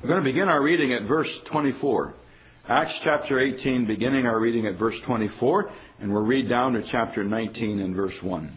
We're going to begin our reading at verse 24. Acts chapter 18, beginning our reading at verse 24, and we'll read down to chapter 19 and verse 1.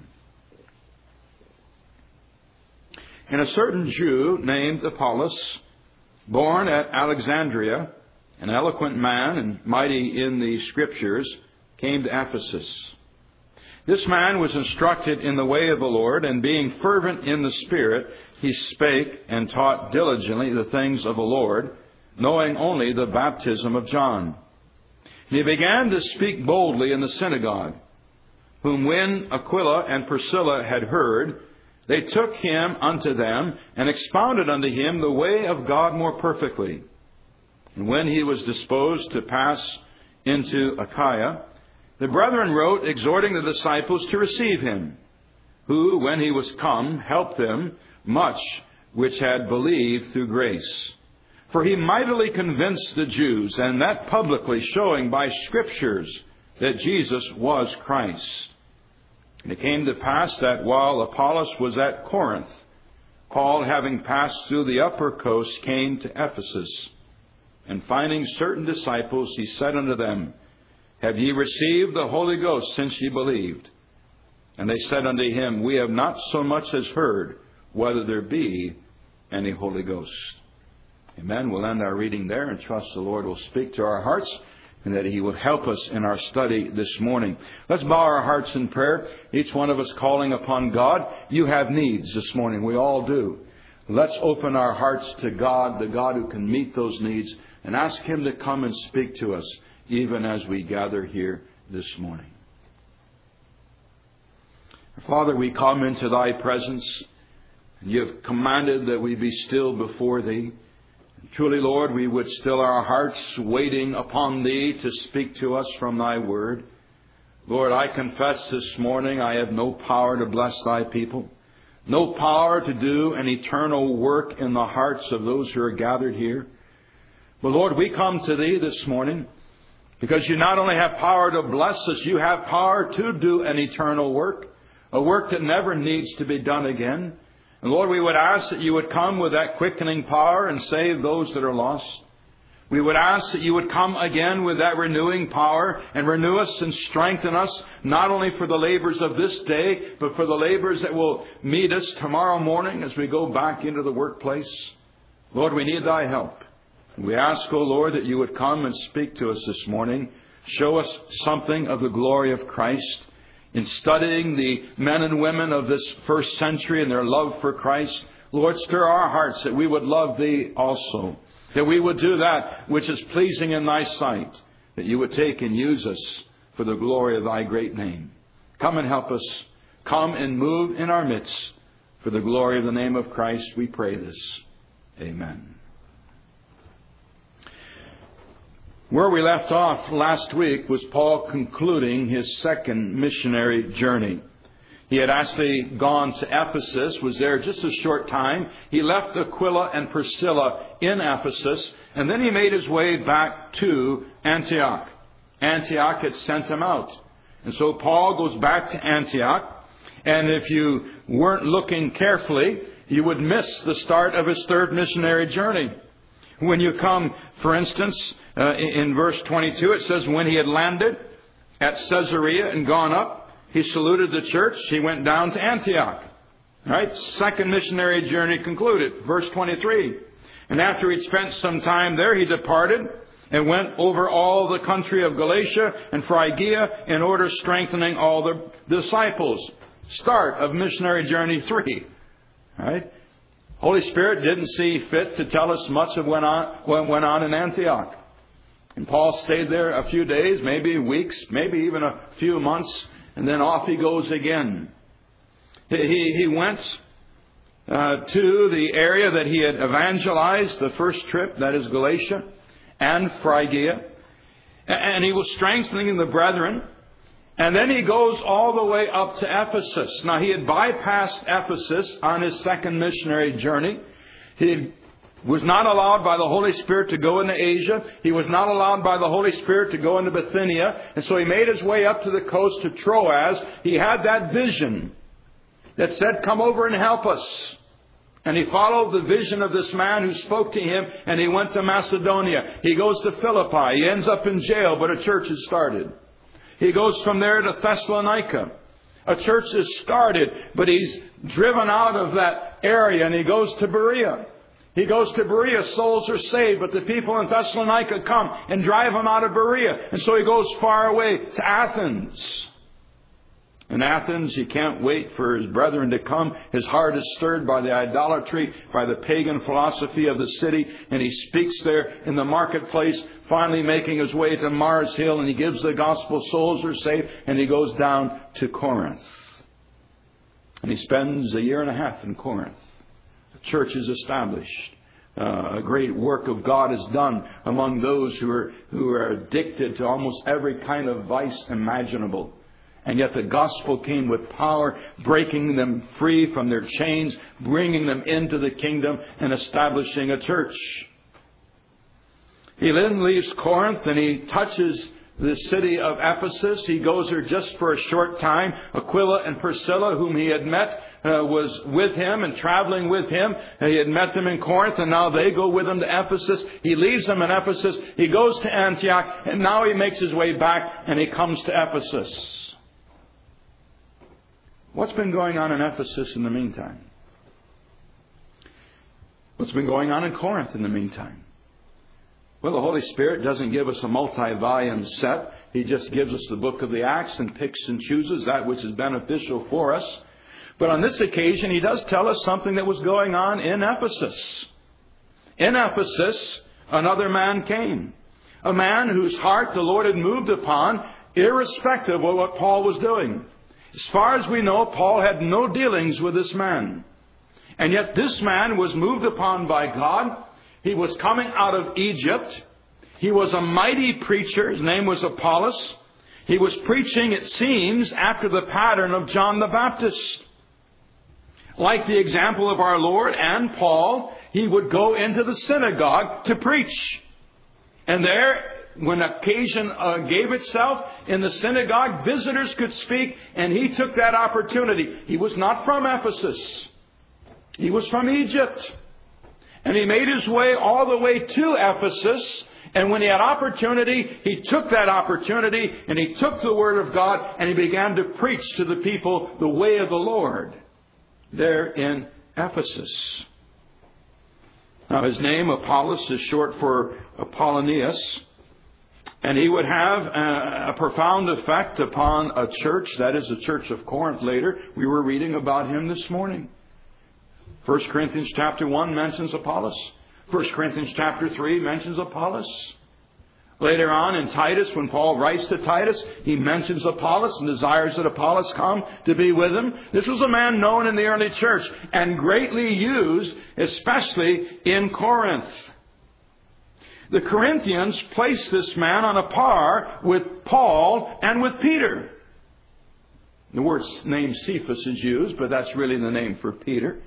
And a certain Jew named Apollos, born at Alexandria, an eloquent man and mighty in the Scriptures, came to Ephesus. This man was instructed in the way of the Lord, and being fervent in the Spirit, he spake and taught diligently the things of the Lord, knowing only the baptism of John. And he began to speak boldly in the synagogue, whom when Aquila and Priscilla had heard, they took him unto them, and expounded unto him the way of God more perfectly. And when he was disposed to pass into Achaia, the brethren wrote, exhorting the disciples to receive him, who, when he was come, helped them much which had believed through grace. For he mightily convinced the Jews, and that publicly, showing by Scriptures that Jesus was Christ. And it came to pass that while Apollos was at Corinth, Paul, having passed through the upper coast, came to Ephesus. And finding certain disciples, he said unto them, Have ye received the Holy Ghost since ye believed? And they said unto him, We have not so much as heard whether there be any Holy Ghost. Amen. We'll end our reading there and trust the Lord will speak to our hearts and that He will help us in our study this morning. Let's bow our hearts in prayer. Each one of us calling upon God. You have needs this morning. We all do. Let's open our hearts to God, the God who can meet those needs, and ask Him to come and speak to us even as we gather here this morning. Father, we come into Thy presence, and You have commanded that we be still before Thee. And truly, Lord, we would still our hearts, waiting upon Thee to speak to us from Thy Word. Lord, I confess this morning I have no power to bless Thy people, no power to do an eternal work in the hearts of those who are gathered here. But Lord, we come to Thee this morning because You not only have power to bless us, You have power to do an eternal work, a work that never needs to be done again. And Lord, we would ask that You would come with that quickening power and save those that are lost. We would ask that You would come again with that renewing power and renew us and strengthen us, not only for the labors of this day, but for the labors that will meet us tomorrow morning as we go back into the workplace. Lord, we need Thy help. We ask, O Lord, that You would come and speak to us this morning. Show us something of the glory of Christ. In studying the men and women of this first century and their love for Christ, Lord, stir our hearts that we would love Thee also. That we would do that which is pleasing in Thy sight. That You would take and use us for the glory of Thy great name. Come and help us. Come and move in our midst. For the glory of the name of Christ, we pray this. Amen. Where we left off last week was Paul concluding his second missionary journey. He had actually gone to Ephesus, was there just a short time. He left Aquila and Priscilla in Ephesus, and then he made his way back to Antioch. Antioch had sent him out. And so Paul goes back to Antioch, and if you weren't looking carefully, you would miss the start of his third missionary journey. When you come, for instance, in verse 22, it says, when he had landed at Caesarea and gone up, he saluted the church. He went down to Antioch. Right? Second missionary journey concluded. Verse 23. And after he'd spent some time there, he departed and went over all the country of Galatia and Phrygia in order strengthening all the disciples. Start of missionary journey 3. Right? Holy Spirit didn't see fit to tell us much of what went on in Antioch. And Paul stayed there a few days, maybe weeks, maybe even a few months, and then off he goes again. He went to the area that he had evangelized the first trip, that is Galatia and Phrygia, and he was strengthening the brethren. And then he goes all the way up to Ephesus. Now, he had bypassed Ephesus on his second missionary journey. He was not allowed by the Holy Spirit to go into Asia. He was not allowed by the Holy Spirit to go into Bithynia. And so he made his way up to the coast to Troas. He had that vision that said, come over and help us. And he followed the vision of this man who spoke to him, and he went to Macedonia. He goes to Philippi. He ends up in jail, but a church is started. He goes from there to Thessalonica. A church is started, but he's driven out of that area, and he goes to Berea. He goes to Berea, souls are saved, but the people in Thessalonica come and drive him out of Berea. And so he goes far away to Athens. In Athens, he can't wait for his brethren to come. His heart is stirred by the idolatry, by the pagan philosophy of the city. And he speaks there in the marketplace, finally making his way to Mars Hill. And he gives the gospel, souls are saved. And he goes down to Corinth. And he spends a year and a half in Corinth. The church is established. A great work of God is done among those who are addicted to almost every kind of vice imaginable. And yet the gospel came with power, breaking them free from their chains, bringing them into the kingdom and establishing a church. He then leaves Corinth and he touches the city of Ephesus. He goes there just for a short time. Aquila and Priscilla, whom he had met, was with him and traveling with him. He had met them in Corinth, and now they go with him to Ephesus. He leaves them in Ephesus. He goes to Antioch, and now he makes his way back and he comes to Ephesus. What's been going on in Ephesus in the meantime? What's been going on in Corinth in the meantime? Well, the Holy Spirit doesn't give us a multi-volume set. He just gives us the book of the Acts and picks and chooses that which is beneficial for us. But on this occasion, he does tell us something that was going on in Ephesus. In Ephesus, another man came. A man whose heart the Lord had moved upon, irrespective of what Paul was doing. As far as we know, Paul had no dealings with this man. And yet this man was moved upon by God. He was coming out of Egypt. He was a mighty preacher. His name was Apollos. He was preaching, it seems, after the pattern of John the Baptist. Like the example of our Lord and Paul, he would go into the synagogue to preach. And there, when occasion gave itself in the synagogue, visitors could speak, and he took that opportunity. He was not from Ephesus. He was from Egypt. And he made his way all the way to Ephesus. And when he had opportunity, he took that opportunity and he took the Word of God and he began to preach to the people the way of the Lord there in Ephesus. Now his name, Apollos, is short for Apollonius. And he would have a profound effect upon a church, that is the church of Corinth later. We were reading about him this morning. 1 Corinthians chapter 1 mentions Apollos. 1 Corinthians chapter 3 mentions Apollos. Later on in Titus, when Paul writes to Titus, he mentions Apollos and desires that Apollos come to be with him. This was a man known in the early church and greatly used, especially in Corinth. The Corinthians placed this man on a par with Paul and with Peter. The word name Cephas is used, but that's really the name for Peter.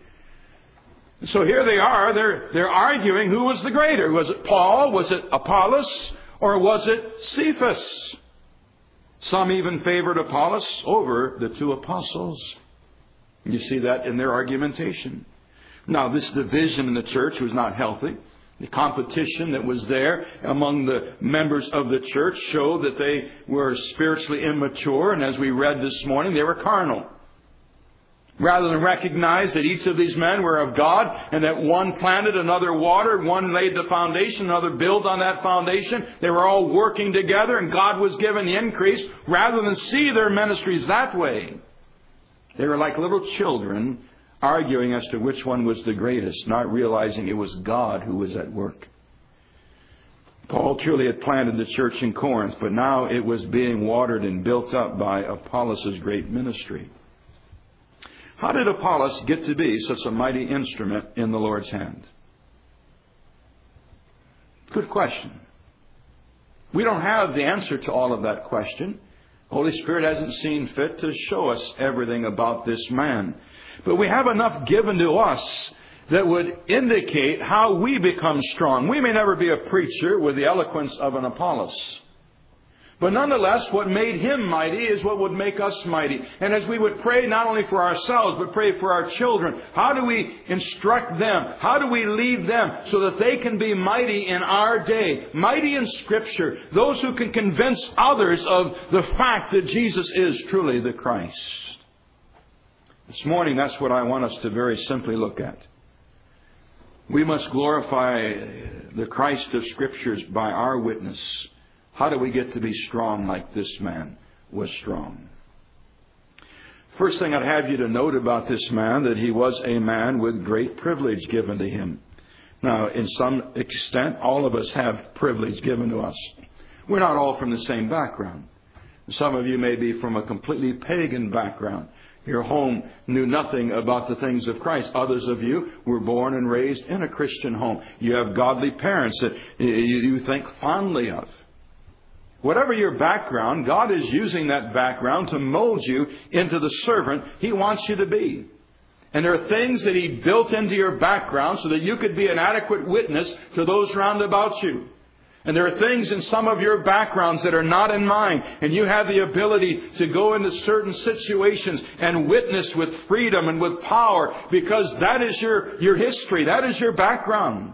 So here they are, they're arguing who was the greater. Was it Paul? Was it Apollos? Or was it Cephas? Some even favored Apollos over the two apostles. You see that in their argumentation. Now, this division in the church was not healthy. The competition that was there among the members of the church showed that they were spiritually immature. And as we read this morning, they were carnal. Rather than recognize that each of these men were of God and that one planted, another watered, one laid the foundation, another built on that foundation. They were all working together and God was given the increase. Rather than see their ministries that way, they were like little children arguing as to which one was the greatest, not realizing it was God who was at work. Paul truly had planted the church in Corinth, but now it was being watered and built up by Apollos' great ministry. How did Apollos get to be such a mighty instrument in the Lord's hand? Good question. We don't have the answer to all of that question. The Holy Spirit hasn't seen fit to show us everything about this man. But we have enough given to us that would indicate how we become strong. We may never be a preacher with the eloquence of an Apollos. But nonetheless, what made him mighty is what would make us mighty. And as we would pray not only for ourselves, but pray for our children, how do we instruct them? How do we lead them so that they can be mighty in our day? Mighty in Scripture. Those who can convince others of the fact that Jesus is truly the Christ. This morning, that's what I want us to very simply look at. We must glorify the Christ of Scriptures by our witness. How do we get to be strong like this man was strong? First thing I'd have you to note about this man, that he was a man with great privilege given to him. Now, in some extent, all of us have privilege given to us. We're not all from the same background. Some of you may be from a completely pagan background. Your home knew nothing about the things of Christ. Others of you were born and raised in a Christian home. You have godly parents that you think fondly of. Whatever your background, God is using that background to mold you into the servant He wants you to be. And there are things that He built into your background so that you could be an adequate witness to those round about you. And there are things in some of your backgrounds that are not in mine. And you have the ability to go into certain situations and witness with freedom and with power, because that is your history. That is your background.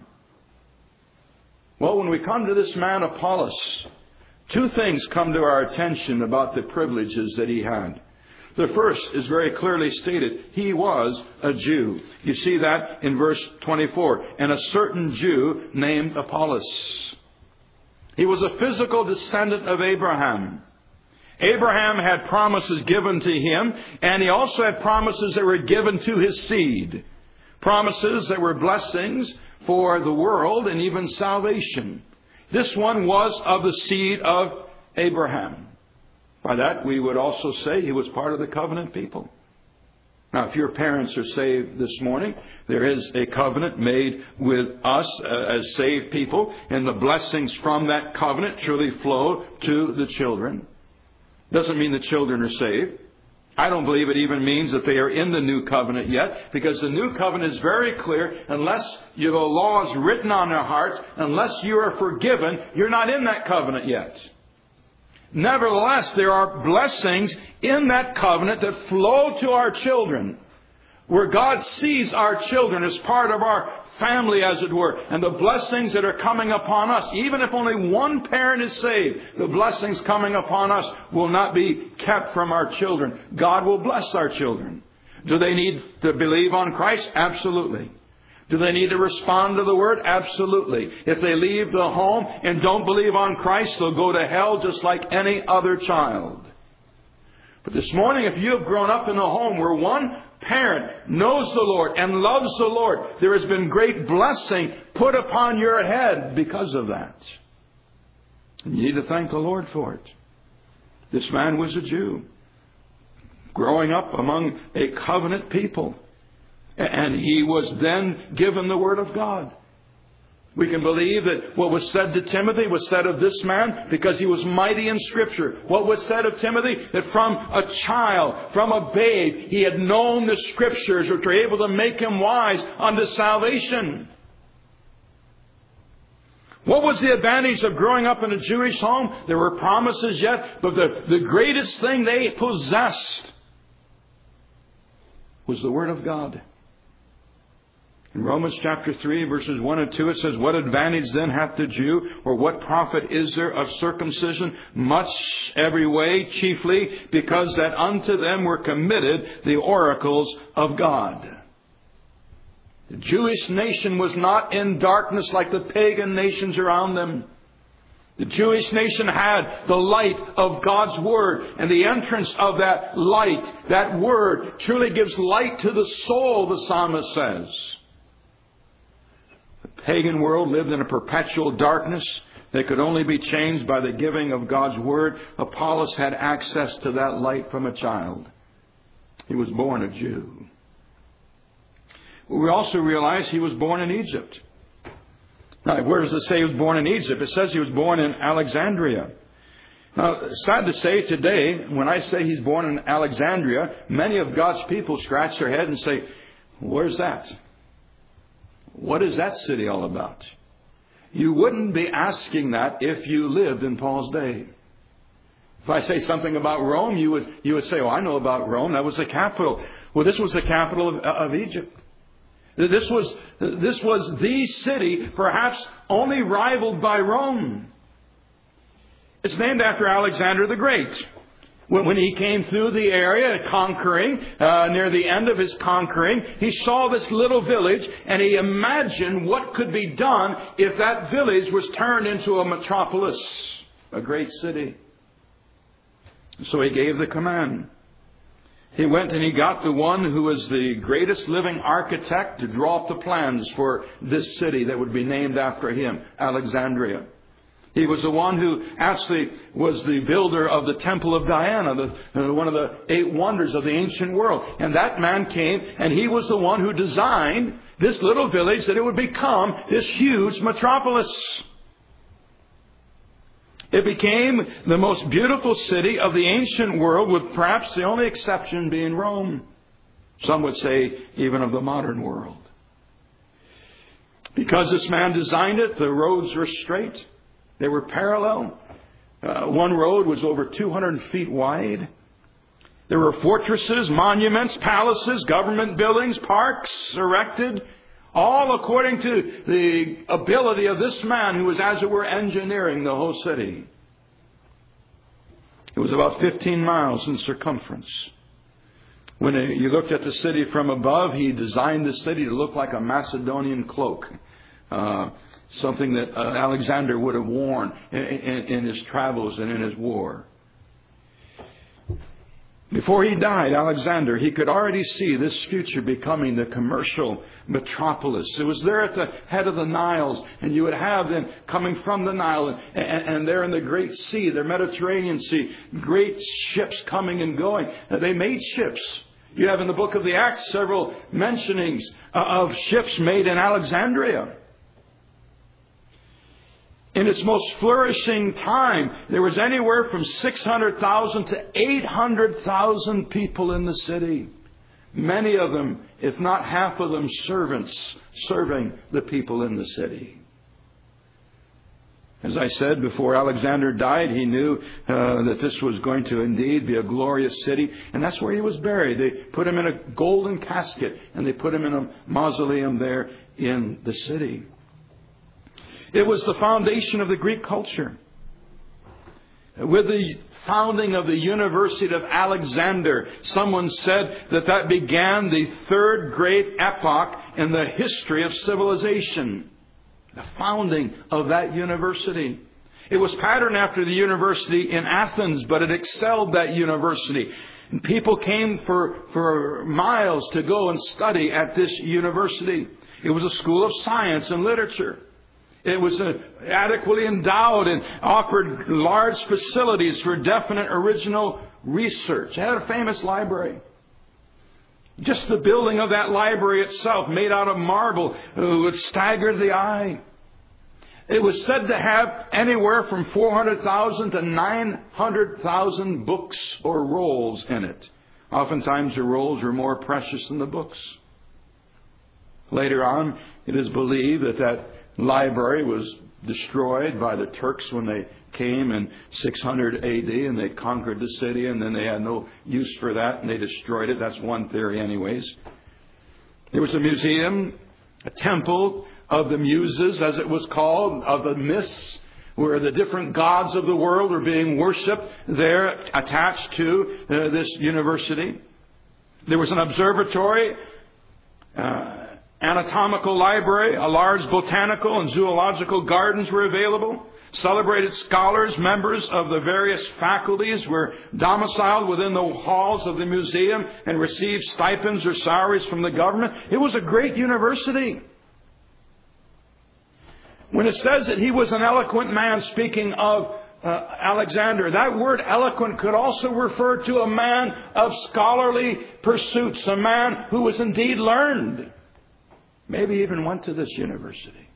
Well, when we come to this man Apollos, two things come to our attention about the privileges that he had. The first is very clearly stated. He was a Jew. You see that in verse 24. And a certain Jew named Apollos. He was a physical descendant of Abraham. Abraham had promises given to him, and he also had promises that were given to his seed. Promises that were blessings for the world and even salvation. This one was of the seed of Abraham. By that, we would also say he was part of the covenant people. Now, if your parents are saved this morning, there is a covenant made with us as saved people, and the blessings from that covenant truly flow to the children. Doesn't mean the children are saved. I don't believe it even means that they are in the new covenant yet, because the new covenant is very clear. Unless the law is written on their hearts, unless you are forgiven, you're not in that covenant yet. Nevertheless, there are blessings in that covenant that flow to our children, where God sees our children as part of our family, as it were, and the blessings that are coming upon us. Even if only one parent is saved, the blessings coming upon us will not be kept from our children. God will bless our children. Do they need to believe on Christ? Absolutely. Do they need to respond to the Word? Absolutely. If they leave the home and don't believe on Christ, they'll go to hell just like any other child. But this morning, if you have grown up in a home where one parent knows the Lord and loves the Lord, there has been great blessing put upon your head because of that. And you need to thank the Lord for it. This man was a Jew, growing up among a covenant people. And he was then given the Word of God. We can believe that what was said to Timothy was said of this man because he was mighty in Scripture. What was said of Timothy? That from a child, from a babe, he had known the Scriptures which were able to make him wise unto salvation. What was the advantage of growing up in a Jewish home? There were promises yet, but the greatest thing they possessed was the Word of God. In Romans chapter 3, verses 1 and 2, it says, "What advantage then hath the Jew, or what profit is there of circumcision? Much every way, chiefly because that unto them were committed the oracles of God." The Jewish nation was not in darkness like the pagan nations around them. The Jewish nation had the light of God's Word, and the entrance of that light, that Word, truly gives light to the soul, the psalmist says. The pagan world lived in a perpetual darkness that could only be changed by the giving of God's Word. Apollos had access to that light from a child. He was born a Jew. We also realize he was born in Egypt. Now, where does it say he was born in Egypt? It says he was born in Alexandria. Now, sad to say, today, when I say he's born in Alexandria, many of God's people scratch their head and say, "Where's that? What is that city all about?" You wouldn't be asking that if you lived in Paul's day. If I say something about Rome, you would say, "Oh, I know about Rome. That was the capital." Well, this was the capital of Egypt. This was the city, perhaps only rivaled by Rome. It's named after Alexander the Great. When he came through the area conquering, near the end of his conquering, he saw this little village and he imagined what could be done if that village was turned into a metropolis, a great city. So he gave the command. He went and he got the one who was the greatest living architect to draw up the plans for this city that would be named after him, Alexandria. He was the one who actually was the builder of the Temple of Diana, one of the 8 wonders of the ancient world. And that man came and he was the one who designed this little village that it would become this huge metropolis. It became the most beautiful city of the ancient world, with perhaps the only exception being Rome. Some would say even of the modern world. Because this man designed it, the roads were straight. They were parallel. One road was over 200 feet wide. There were fortresses, monuments, palaces, government buildings, parks erected, all according to the ability of this man who was, as it were, engineering the whole city. It was about 15 miles in circumference. When you looked at the city from above, he designed the city to look like a Macedonian cloak. Something that Alexander would have worn in his travels and in his war. Before he died, Alexander, he could already see this future becoming the commercial metropolis. It was there at the head of the Niles, and you would have then coming from the Nile and there in the Great Sea, the Mediterranean Sea, great ships coming and going. They made ships. You have in the book of the Acts several mentionings of ships made in Alexandria. In its most flourishing time, there was anywhere from 600,000 to 800,000 people in the city. Many of them, if not half of them, servants serving the people in the city. As I said, before Alexander died, he knew that this was going to indeed be a glorious city. And that's where he was buried. They put him in a golden casket and they put him in a mausoleum there in the city. It was the foundation of the Greek culture. With the founding of the University of Alexander, someone said that began the 3rd great epoch in the history of civilization. The founding of that university. It was patterned after the university in Athens, but it excelled that university. And people came for miles to go and study at this university. It was a school of science and literature. It was adequately endowed and offered large facilities for definite original research. It had a famous library. Just the building of that library itself, made out of marble, would stagger the eye. It was said to have anywhere from 400,000 to 900,000 books or rolls in it. Oftentimes the rolls were more precious than the books. Later on, it is believed that library was destroyed by the Turks when they came in 600 AD and they conquered the city, and then they had no use for that and they destroyed it. That's one theory anyways. There was a museum, a temple of the Muses, as it was called, of the myths, where the different gods of the world were being worshipped there attached to this university. There was an observatory, anatomical library, a large botanical and zoological gardens were available. Celebrated scholars, members of the various faculties, were domiciled within the halls of the museum and received stipends or salaries from the government. It was a great university. When it says that he was an eloquent man, speaking of Alexander, that word eloquent could also refer to a man of scholarly pursuits, a man who was indeed learned. Maybe even went to this university.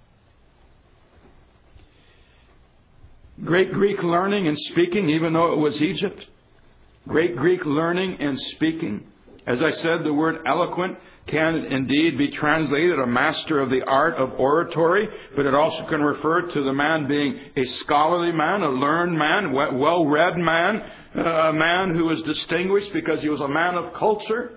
Great Greek learning and speaking, even though it was Egypt. Great Greek learning and speaking. As I said, the word eloquent can indeed be translated a master of the art of oratory, but it also can refer to the man being a scholarly man, a learned man, well-read man, a man who was distinguished because he was a man of culture.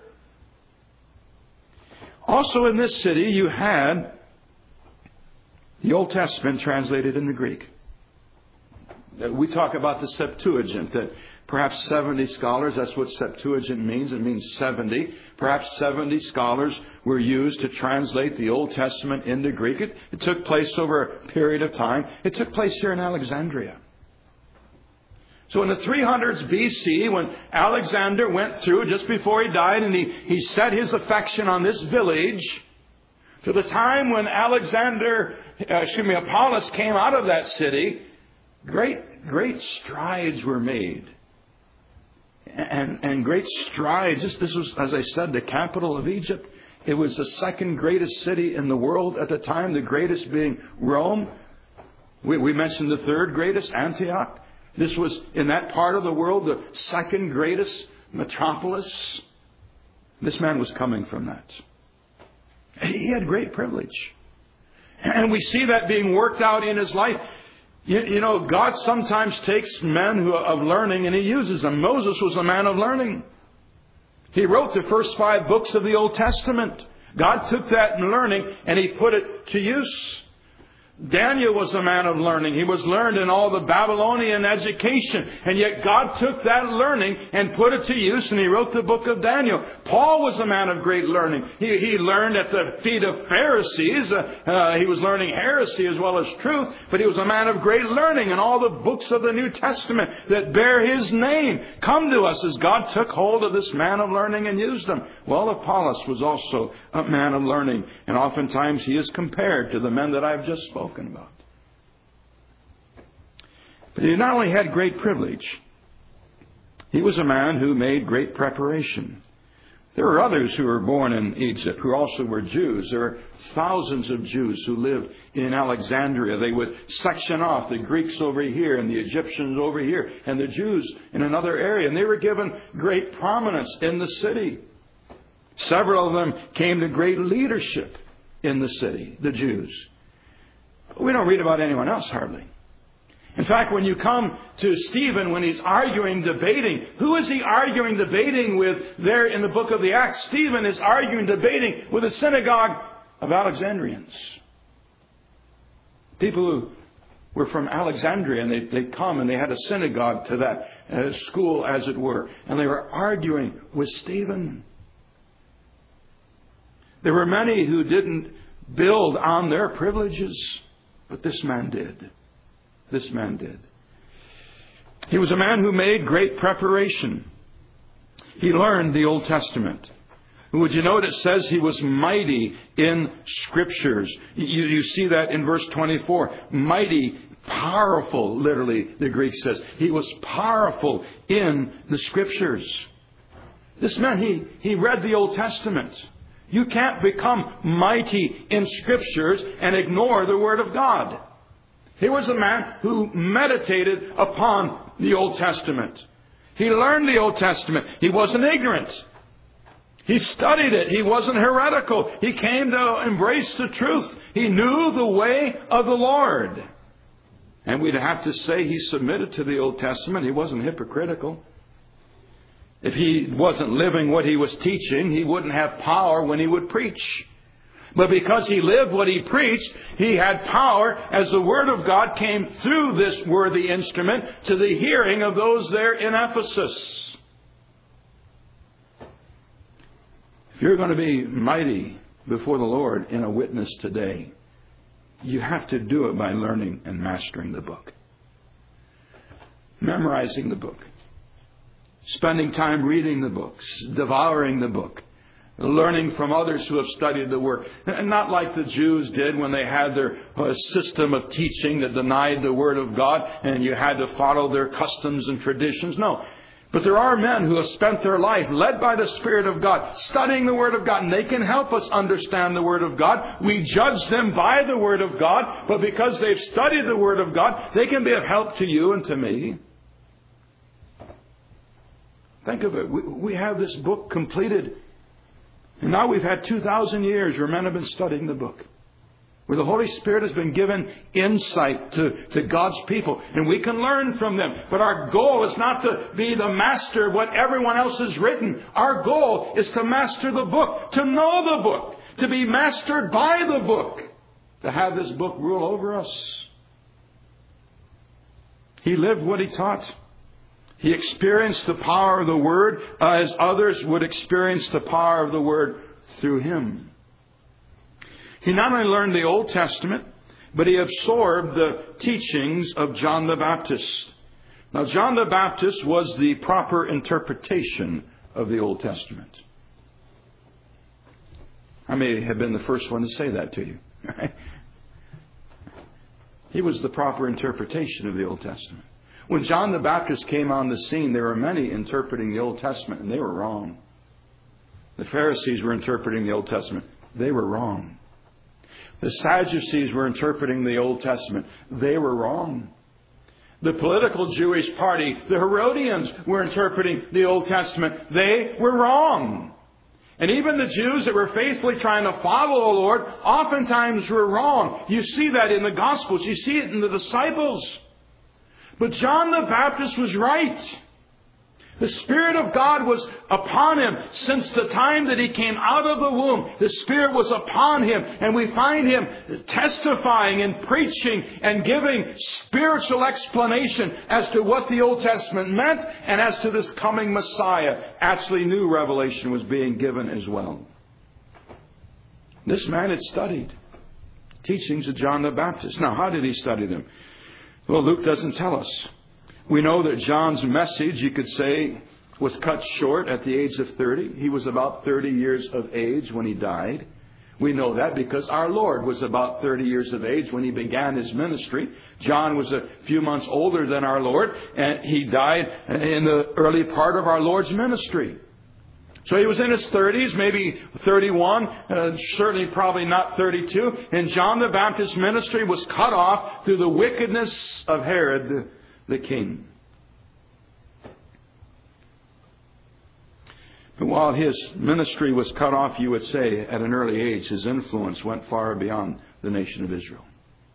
Also in this city you had the Old Testament translated into Greek. We talk about the Septuagint, that perhaps 70 scholars, that's what Septuagint means. It means 70. Perhaps 70 scholars were used to translate the Old Testament into Greek. It took place over a period of time. It took place here in Alexandria. So in the 300s BC, when Alexander went through, just before he died, and he set his affection on this village, to the time when Apollos came out of that city, great strides were made. And great strides. This was, as I said, the capital of Egypt. It was the second greatest city in the world at the time, the greatest being Rome. We mentioned the third greatest, Antioch. This was, in that part of the world, the second greatest metropolis. This man was coming from that. He had great privilege. And we see that being worked out in his life. You know, God sometimes takes men of learning and He uses them. Moses was a man of learning. He wrote the first 5 books of the Old Testament. God took that learning and He put it to use. Daniel was a man of learning. He was learned in all the Babylonian education. And yet God took that learning and put it to use, and He wrote the book of Daniel. Paul was a man of great learning. He learned at the feet of Pharisees. He was learning heresy as well as truth. But he was a man of great learning. And all the books of the New Testament that bear his name come to us as God took hold of this man of learning and used him. Well, Apollos was also a man of learning. And oftentimes he is compared to the men that I've just spoken about. But he not only had great privilege, he was a man who made great preparation. There were others who were born in Egypt who also were Jews. There were thousands of Jews who lived in Alexandria. They would section off the Greeks over here and the Egyptians over here and the Jews in another area. And they were given great prominence in the city. Several of them came to great leadership in the city, the Jews. We don't read about anyone else hardly. In fact, when you come to Stephen, when he's arguing, debating, who is he arguing, debating with there in the book of the Acts? Stephen is arguing, debating with the synagogue of Alexandrians. People who were from Alexandria, and they come and they had a synagogue to that school, as it were. And they were arguing with Stephen. There were many who didn't build on their privileges. But this man did. This man did. He was a man who made great preparation. He learned the Old Testament. Would you note it says he was mighty in Scriptures. You see that in verse 24. Mighty, powerful, literally, the Greek says. He was powerful in the Scriptures. This man, he read the Old Testament. You can't become mighty in Scriptures and ignore the Word of God. He was a man who meditated upon the Old Testament. He learned the Old Testament. He wasn't ignorant. He studied it. He wasn't heretical. He came to embrace the truth. He knew the way of the Lord. And we'd have to say he submitted to the Old Testament. He wasn't hypocritical. If he wasn't living what he was teaching, he wouldn't have power when he would preach. But because he lived what he preached, he had power as the Word of God came through this worthy instrument to the hearing of those there in Ephesus. If you're going to be mighty before the Lord in a witness today, you have to do it by learning and mastering the book. Memorizing the book. Spending time reading the books, devouring the book, learning from others who have studied the Word. And not like the Jews did when they had their system of teaching that denied the Word of God and you had to follow their customs and traditions. No. But there are men who have spent their life led by the Spirit of God, studying the Word of God, and they can help us understand the Word of God. We judge them by the Word of God, but because they've studied the Word of God, they can be of help to you and to me. Think of it. We have this book completed. And now we've had 2,000 years where men have been studying the book, where the Holy Spirit has been given insight to God's people. And we can learn from them. But our goal is not to be the master of what everyone else has written. Our goal is to master the book, to know the book, to be mastered by the book, to have this book rule over us. He lived what he taught. He experienced the power of the Word as others would experience the power of the Word through him. He not only learned the Old Testament, but he absorbed the teachings of John the Baptist. Now, John the Baptist was the proper interpretation of the Old Testament. I may have been the first one to say that to you. He was the proper interpretation of the Old Testament. When John the Baptist came on the scene, there were many interpreting the Old Testament, and they were wrong. The Pharisees were interpreting the Old Testament. They were wrong. The Sadducees were interpreting the Old Testament. They were wrong. The political Jewish party, the Herodians, were interpreting the Old Testament. They were wrong. And even the Jews that were faithfully trying to follow the Lord oftentimes were wrong. You see that in the Gospels. You see it in the disciples. But John the Baptist was right. The Spirit of God was upon him since the time that he came out of the womb. The Spirit was upon him, and we find him testifying and preaching and giving spiritual explanation as to what the Old Testament meant and as to this coming Messiah. Actually, new revelation was being given as well. This man had studied teachings of John the Baptist. Now, how did he study them? Well, Luke doesn't tell us. We know that John's message, you could say, was cut short at the age of 30. He was about 30 years of age when he died. We know that because our Lord was about 30 years of age when he began his ministry. John was a few months older than our Lord, and he died in the early part of our Lord's ministry. So he was in his 30s, maybe 31, certainly probably not 32. And John the Baptist's ministry was cut off through the wickedness of Herod the king. But while his ministry was cut off, you would say, at an early age, his influence went far beyond the nation of Israel.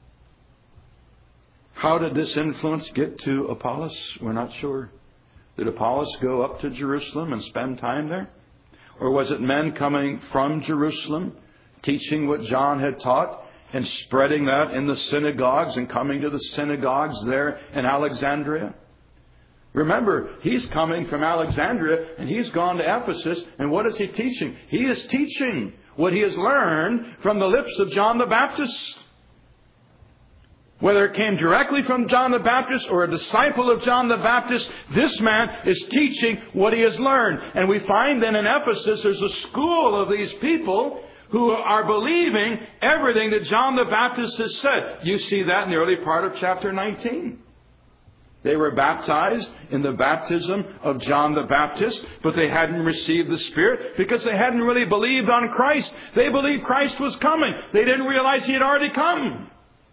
How did this influence get to Apollos? We're not sure. Did Apollos go up to Jerusalem and spend time there? Or was it men coming from Jerusalem, teaching what John had taught and spreading that in the synagogues and coming to the synagogues there in Alexandria? Remember, he's coming from Alexandria and he's gone to Ephesus. And what is he teaching? He is teaching what he has learned from the lips of John the Baptist. Whether it came directly from John the Baptist or a disciple of John the Baptist, this man is teaching what he has learned. And we find then in Ephesus there's a school of these people who are believing everything that John the Baptist has said. You see that in the early part of chapter 19. They were baptized in the baptism of John the Baptist, but they hadn't received the Spirit because they hadn't really believed on Christ. They believed Christ was coming. They didn't realize he had already come.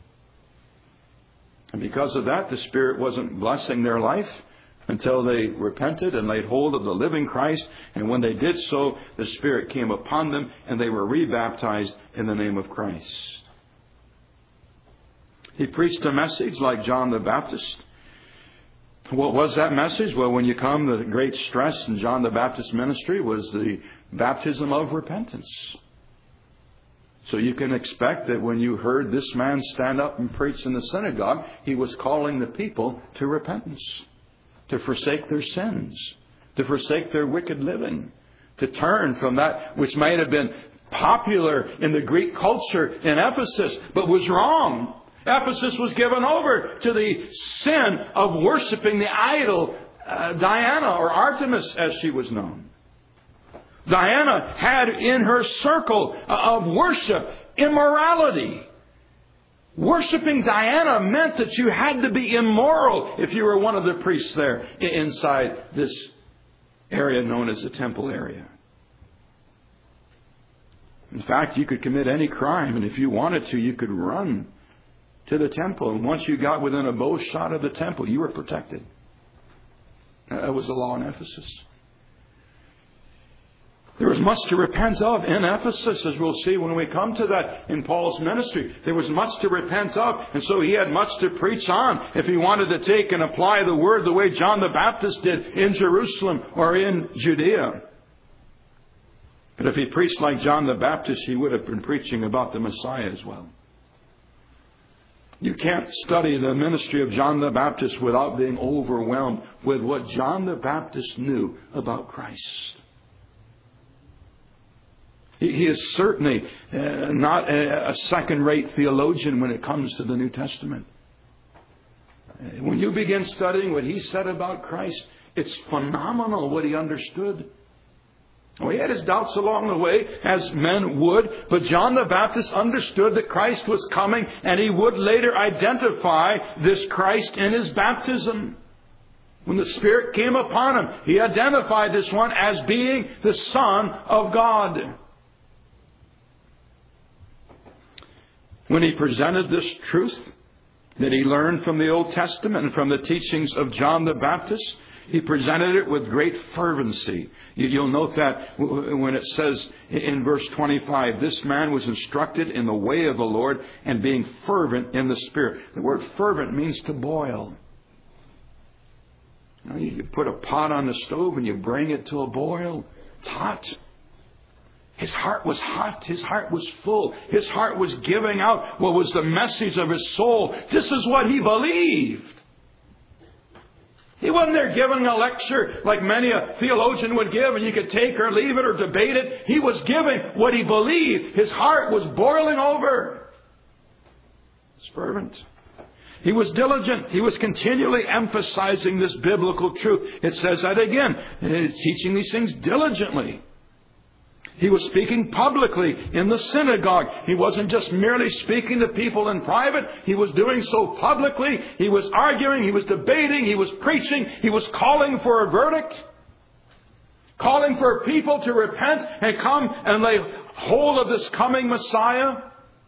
And because of that, the Spirit wasn't blessing their life until they repented and laid hold of the living Christ. And when they did so, the Spirit came upon them and they were rebaptized in the name of Christ. He preached a message like John the Baptist. What was that message? Well, when you come, the great stress in John the Baptist's ministry was the baptism of repentance. So you can expect that when you heard this man stand up and preach in the synagogue, he was calling the people to repentance, to forsake their sins, to forsake their wicked living, to turn from that which might have been popular in the Greek culture in Ephesus, but was wrong. Ephesus was given over to the sin of worshiping the idol Diana, or Artemis as she was known. Diana had in her circle of worship immorality. Worshipping Diana meant that you had to be immoral if you were one of the priests there inside this area known as the temple area. In fact, you could commit any crime, and if you wanted to, you could run to the temple. And once you got within a bow shot of the temple, you were protected. That was the law in Ephesus. There was much to repent of in Ephesus, as we'll see when we come to that in Paul's ministry. There was much to repent of, and so he had much to preach on if he wanted to take and apply the Word the way John the Baptist did in Jerusalem or in Judea. But if he preached like John the Baptist, he would have been preaching about the Messiah as well. You can't study the ministry of John the Baptist without being overwhelmed with what John the Baptist knew about Christ. He is certainly not a second-rate theologian when it comes to the New Testament. When you begin studying what he said about Christ, it's phenomenal what he understood. Well, he had his doubts along the way, as men would, but John the Baptist understood that Christ was coming, and he would later identify this Christ in his baptism. When the Spirit came upon him, he identified this one as being the Son of God. When he presented this truth that he learned from the Old Testament and from the teachings of John the Baptist, he presented it with great fervency. You'll note that when it says in verse 25, this man was instructed in the way of the Lord and being fervent in the Spirit. The word fervent means to boil. You put a pot on the stove and you bring it to a boil. It's hot. His heart was hot. His heart was full. His heart was giving out what was the message of his soul. This is what he believed. He wasn't there giving a lecture like many a theologian would give, and you could take or leave it or debate it. He was giving what he believed. His heart was boiling over. It's fervent. He was diligent. He was continually emphasizing this biblical truth. It says that again. Teaching these things diligently. He was speaking publicly in the synagogue. He wasn't just merely speaking to people in private. He was doing so publicly. He was arguing. He was debating. He was preaching. He was calling for a verdict. Calling for people to repent and come and lay hold of this coming Messiah.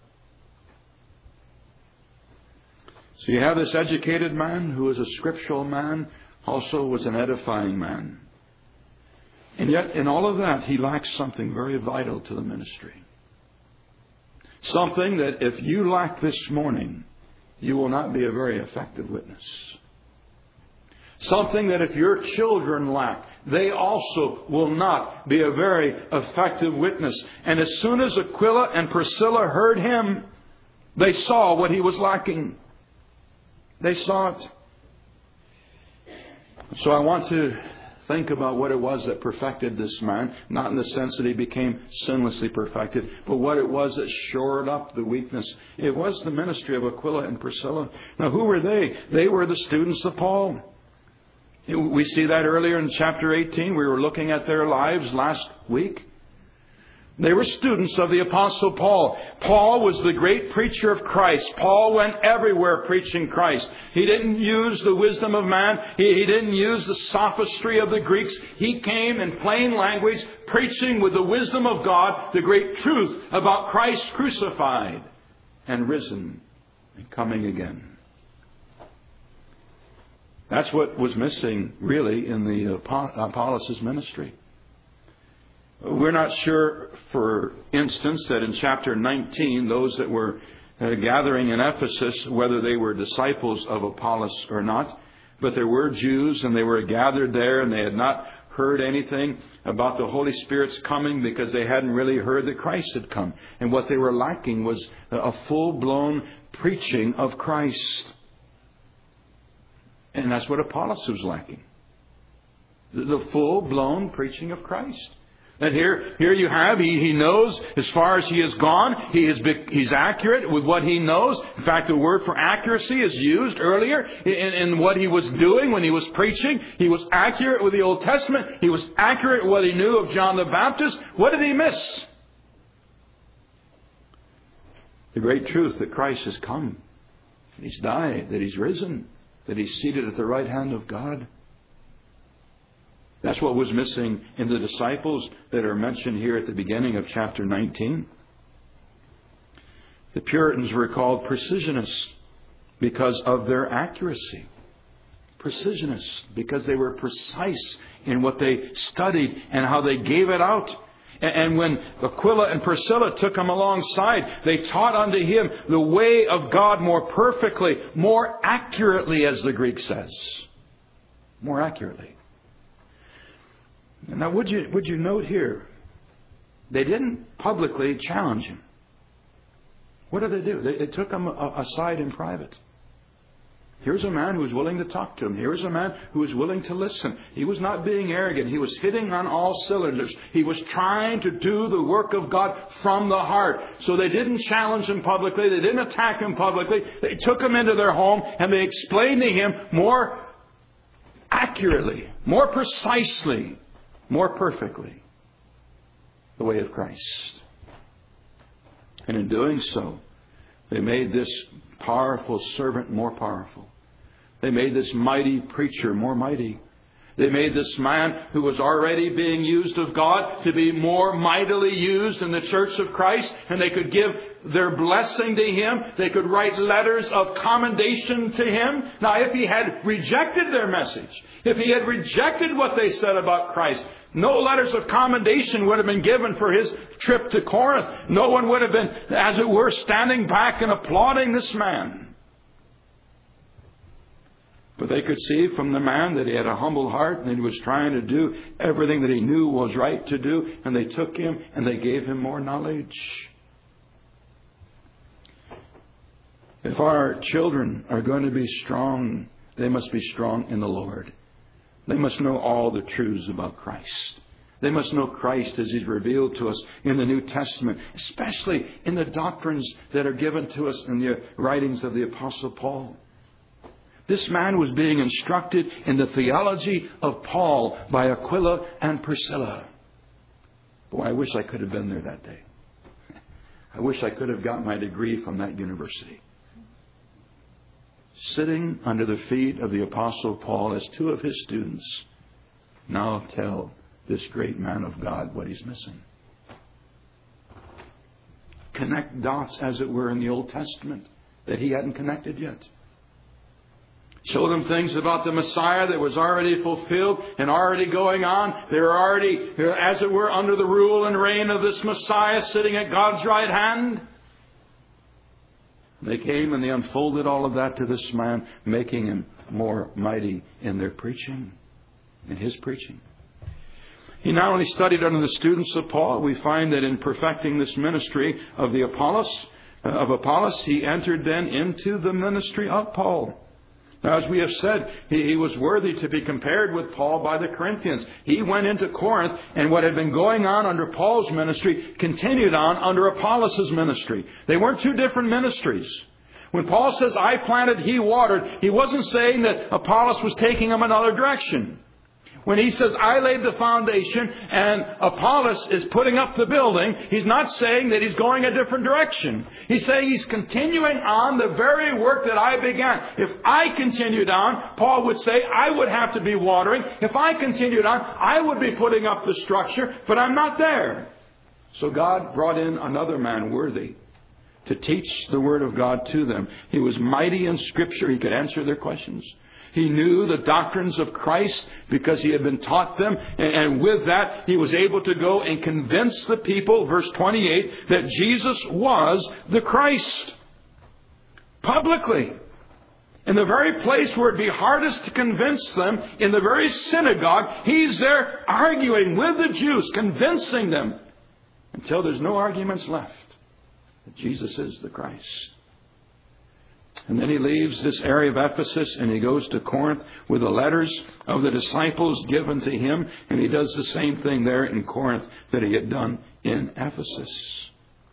So you have this educated man who is a scriptural man, also was an edifying man. And yet, in all of that, he lacks something very vital to the ministry. Something that if you lack this morning, you will not be a very effective witness. Something that if your children lack, they also will not be a very effective witness. And as soon as Aquila and Priscilla heard him, they saw what he was lacking. They saw it. So I want to think about what it was that perfected this man. Not in the sense that he became sinlessly perfected, but what it was that shored up the weakness. It was the ministry of Aquila and Priscilla. Now, who were they? They were the students of Paul. We see that earlier in chapter 18. We were looking at their lives last week. They were students of the Apostle Paul. Paul was the great preacher of Christ. Paul went everywhere preaching Christ. He didn't use the wisdom of man. He didn't use the sophistry of the Greeks. He came in plain language, preaching with the wisdom of God, the great truth about Christ crucified and risen and coming again. That's what was missing, really, in the Apollos' ministry. We're not sure, for instance, that in chapter 19, those that were gathering in Ephesus, whether they were disciples of Apollos or not, but there were Jews and they were gathered there and they had not heard anything about the Holy Spirit's coming because they hadn't really heard that Christ had come. And what they were lacking was a full-blown preaching of Christ. And that's what Apollos was lacking. The full-blown preaching of Christ. And here you have, he knows as far as he has gone, he's accurate with what he knows. In fact, the word for accuracy is used earlier in what he was doing when he was preaching. He was accurate with the Old Testament. He was accurate with what he knew of John the Baptist. What did he miss? The great truth that Christ has come, that He's died, that He's risen, that He's seated at the right hand of God. That's what was missing in the disciples that are mentioned here at the beginning of chapter 19. The Puritans were called precisionists because of their accuracy. Precisionists because they were precise in what they studied and how they gave it out. And when Aquila and Priscilla took him alongside, they taught unto him the way of God more perfectly, more accurately, as the Greek says. More accurately. Now, would you note here, they didn't publicly challenge him. What did they do? They took him aside in private. Here's a man who was willing to talk to him. Here's a man who was willing to listen. He was not being arrogant. He was hitting on all cylinders. He was trying to do the work of God from the heart. So they didn't challenge him publicly. They didn't attack him publicly. They took him into their home and they explained to him more accurately, more precisely, more perfectly the way of Christ. And in doing so, they made this powerful servant more powerful. They made this mighty preacher more mighty. They made this man who was already being used of God to be more mightily used in the church of Christ. And they could give their blessing to him. They could write letters of commendation to him. Now, if he had rejected their message, if he had rejected what they said about Christ, no letters of commendation would have been given for his trip to Corinth. No one would have been, as it were, standing back and applauding this man. But they could see from the man that he had a humble heart and he was trying to do everything that he knew was right to do. And they took him and they gave him more knowledge. If our children are going to be strong, they must be strong in the Lord. They must know all the truths about Christ. They must know Christ as He's revealed to us in the New Testament, especially in the doctrines that are given to us in the writings of the Apostle Paul. This man was being instructed in the theology of Paul by Aquila and Priscilla. Boy, I wish I could have been there that day. I wish I could have got my degree from that university. Sitting under the feet of the Apostle Paul as two of his students now tell this great man of God what he's missing. Connect dots, as it were, in the Old Testament that he hadn't connected yet. Show them things about the Messiah that was already fulfilled and already going on. They were already, as it were, under the rule and reign of this Messiah sitting at God's right hand. They came and they unfolded all of that to this man, making him more mighty in their preaching, in his preaching. He not only studied under the students of Paul, we find that in perfecting this ministry of Apollos, he entered then into the ministry of Paul. Now, as we have said, he was worthy to be compared with Paul by the Corinthians. He went into Corinth, and what had been going on under Paul's ministry continued on under Apollos' ministry. They weren't two different ministries. When Paul says, I planted, he watered, he wasn't saying that Apollos was taking him another direction. When he says, I laid the foundation and Apollos is putting up the building, he's not saying that he's going a different direction. He's saying he's continuing on the very work that I began. If I continued on, Paul would say, I would have to be watering. If I continued on, I would be putting up the structure, but I'm not there. So God brought in another man worthy to teach the Word of God to them. He was mighty in Scripture. He could answer their questions. He knew the doctrines of Christ because he had been taught them. And with that, he was able to go and convince the people, verse 28, that Jesus was the Christ. Publicly. In the very place where it'd be hardest to convince them, in the very synagogue, he's there arguing with the Jews, convincing them, until there's no arguments left that Jesus is the Christ. And then he leaves this area of Ephesus and he goes to Corinth with the letters of the disciples given to him. And he does the same thing there in Corinth that he had done in Ephesus.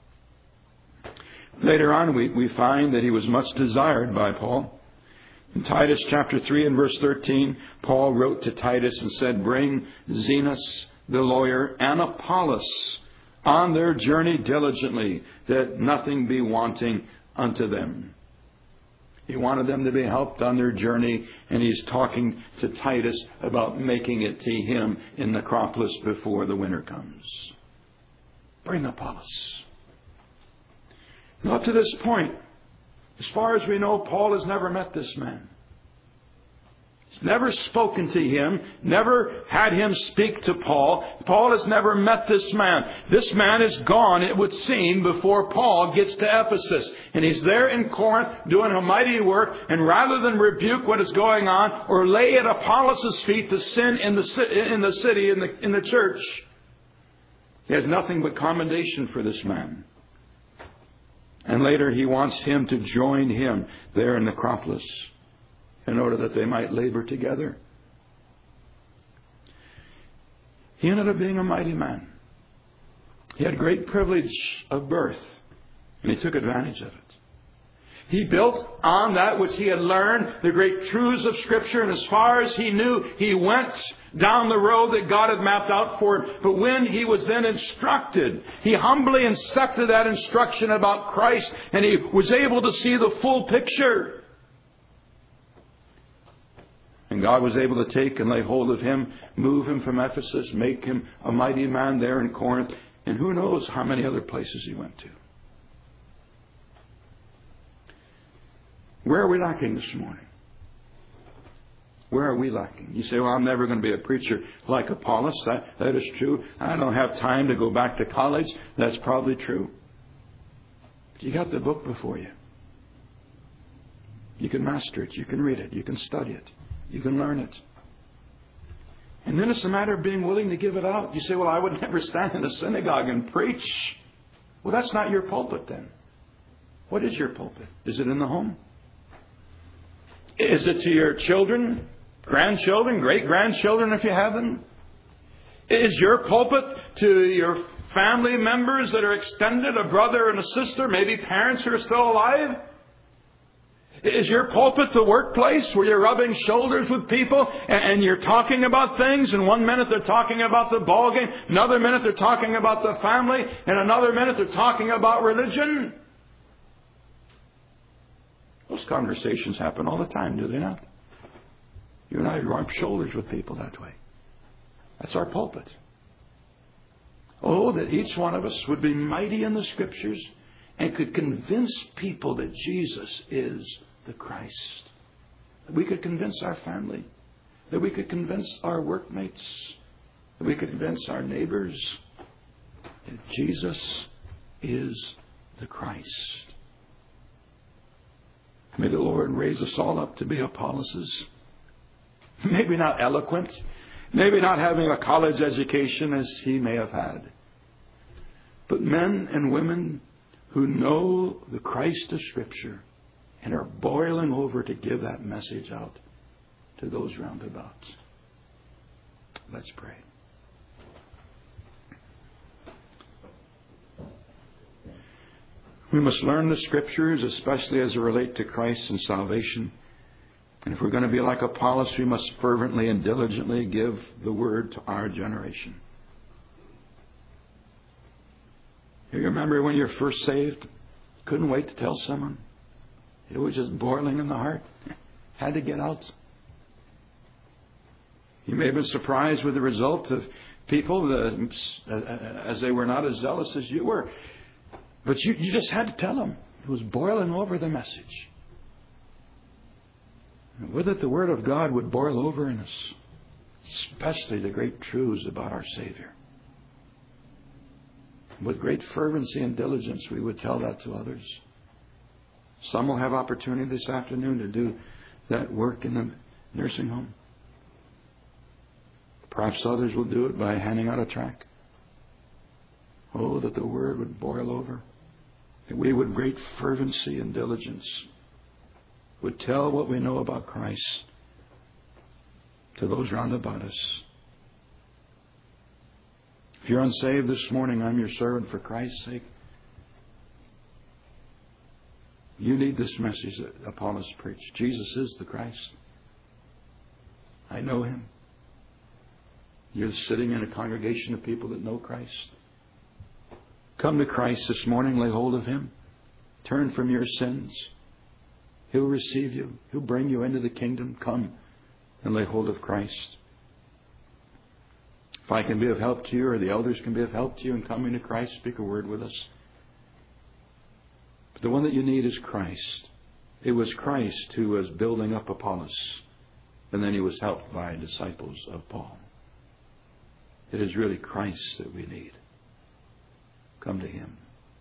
Later on, we find that he was much desired by Paul. In Titus chapter 3 and verse 13, Paul wrote to Titus and said, bring Zenas the lawyer and Apollos on their journey diligently, that nothing be wanting unto them. He wanted them to be helped on their journey, and he's talking to Titus about making it to him in the Acropolis before the winter comes. Bring Apollos. Now, up to this point, as far as we know, Paul has never met this man. never spoken to him, never had him speak to Paul. Paul has never met this man. This man is gone, it would seem, before Paul gets to Ephesus. And he's there in Corinth doing a mighty work. And rather than rebuke what is going on or lay at Apollos' feet the sin in the city, in the church, he has nothing but commendation for this man. And later he wants him to join him there in the Acropolis, in order that they might labor together. He ended up being a mighty man. He had great privilege of birth, and he took advantage of it. He built on that which he had learned, the great truths of Scripture, and as far as he knew, he went down the road that God had mapped out for him. But when he was then instructed, he humbly accepted that instruction about Christ, and he was able to see the full picture. And God was able to take and lay hold of him, move him from Ephesus, make him a mighty man there in Corinth, and who knows how many other places he went to. Where are we lacking this morning? Where are we lacking? You say, well, I'm never going to be a preacher like Apollos. That is true. I don't have time to go back to college. That's probably true. But you got the book before you. You can master it. You can read it. You can study it. You can learn it. And then it's a matter of being willing to give it out. You say, well, I would never stand in a synagogue and preach. Well, that's not your pulpit then. What is your pulpit? Is it in the home? Is it to your children, grandchildren, great-grandchildren if you have them? Is your pulpit to your family members that are extended, a brother and a sister, maybe parents who are still alive? Is your pulpit the workplace where you're rubbing shoulders with people and you're talking about things, and one minute they're talking about the ball game, another minute they're talking about the family, and another minute they're talking about religion? Those conversations happen all the time, do they not? You and I rub shoulders with people that way. That's our pulpit. Oh, that each one of us would be mighty in the Scriptures and could convince people that Jesus is the Christ. That we could convince our family. That we could convince our workmates. That we could convince our neighbors that Jesus is the Christ. May the Lord raise us all up to be Apolloses. Maybe not eloquent. Maybe not having a college education as he may have had. But men and women who know the Christ of Scripture and are boiling over to give that message out to those round about. Let's pray. We must learn the Scriptures, especially as they relate to Christ and salvation. And if we're going to be like Apollos, we must fervently and diligently give the Word to our generation. You remember when you're first saved? Couldn't wait to tell someone. It was just boiling in the heart. Had to get out. You may have been surprised with the result of people as they were not as zealous as you were. But you just had to tell them. It was boiling over the message. And with it, the Word of God would boil over in us, especially the great truths about our Savior. With great fervency and diligence, we would tell that to others. Some will have opportunity this afternoon to do that work in the nursing home. Perhaps others will do it by handing out a tract. Oh, that the Word would boil over. That we with great fervency and diligence would tell what we know about Christ to those round about us. If you're unsaved this morning, I'm your servant for Christ's sake. You need this message that Apollos preached. Jesus is the Christ. I know Him. You're sitting in a congregation of people that know Christ. Come to Christ this morning. Lay hold of Him. Turn from your sins. He'll receive you. He'll bring you into the kingdom. Come and lay hold of Christ. If I can be of help to you, or the elders can be of help to you in coming to Christ, speak a word with us. But the one that you need is Christ. It was Christ who was building up Apollos. and then he was helped by disciples of Paul. It is really Christ that we need. Come to Him.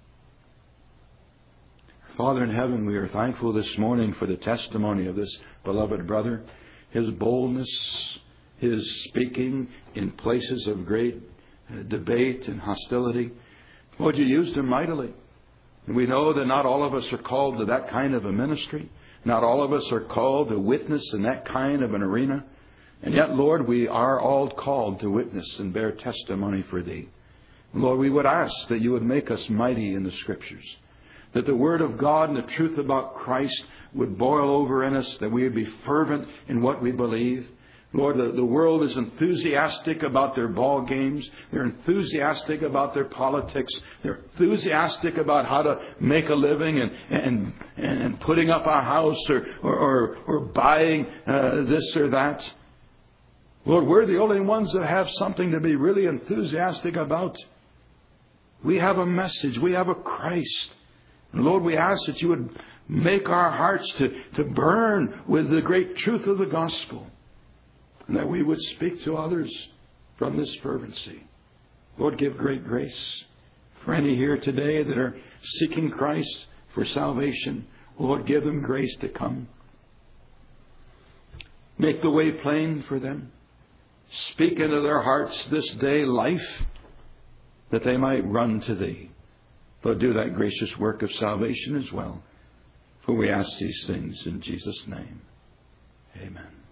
Father in heaven, we are thankful this morning for the testimony of this beloved brother, his boldness, his speaking in places of great debate and hostility. Lord, you used him mightily. And we know that not all of us are called to that kind of a ministry. Not all of us are called to witness in that kind of an arena. And yet, Lord, we are all called to witness and bear testimony for Thee. Lord, we would ask that You would make us mighty in the Scriptures. That the Word of God and the truth about Christ would boil over in us. That we would be fervent in what we believe. Lord, the world is enthusiastic about their ball games. They're enthusiastic about their politics. They're enthusiastic about how to make a living and putting up a house or buying this or that. Lord, we're the only ones that have something to be really enthusiastic about. We have a message. We have a Christ. And Lord, we ask that You would make our hearts to burn with the great truth of the gospel. And that we would speak to others from this fervency. Lord, give great grace for any here today that are seeking Christ for salvation. Lord, give them grace to come. Make the way plain for them. Speak into their hearts this day life, that they might run to Thee. Lord, do that gracious work of salvation as well. For we ask these things in Jesus' name. Amen.